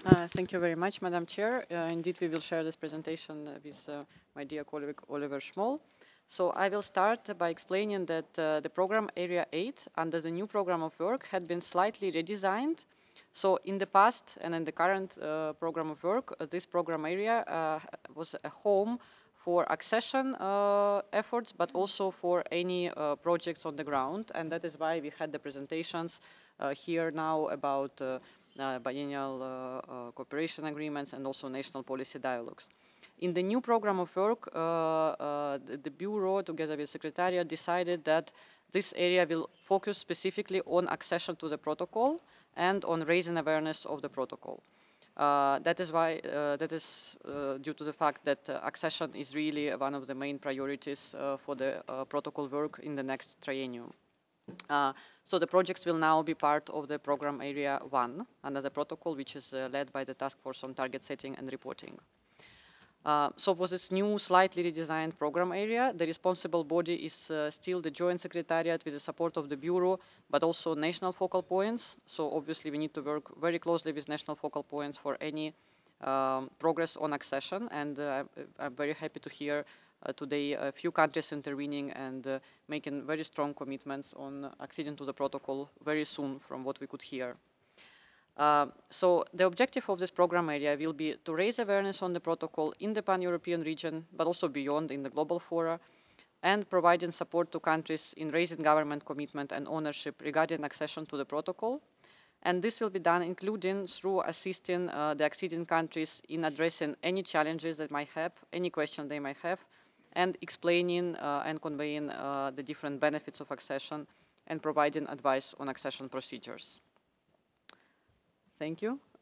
Thank you very much, Madam Chair. Indeed, we will share this presentation with my dear colleague Oliver Schmoll. So I will start by explaining that the program Area 8 under the new program of work had been slightly redesigned. So in the past and in the current program of work, this program area was a home for accession efforts, but also for any projects on the ground. And that is why we had the presentations here now about biennial cooperation agreements and also national policy dialogues. In the new program of work, the Bureau, together with Secretariat, decided that this area will focus specifically on accession to the protocol and on raising awareness of the protocol. That is why, due to the fact that accession is really one of the main priorities for the protocol work in the next triennium. So the projects will now be part of the program area 1 under the protocol, which is led by the Task Force on Target Setting and Reporting. So for this new, slightly redesigned program area, the responsible body is still the Joint Secretariat with the support of the Bureau, but also national focal points. So obviously we need to work very closely with national focal points for any progress on accession. And I'm very happy to hear today a few countries intervening and making very strong commitments on acceding to the protocol very soon from what we could hear. So the objective of this program area will be to raise awareness on the protocol in the pan-European region, but also beyond in the global fora, and providing support to countries in raising government commitment and ownership regarding accession to the protocol. And this will be done including through assisting the acceding countries in addressing any challenges that might have, any question they might have, and explaining and conveying the different benefits of accession and providing advice on accession procedures. Thank you.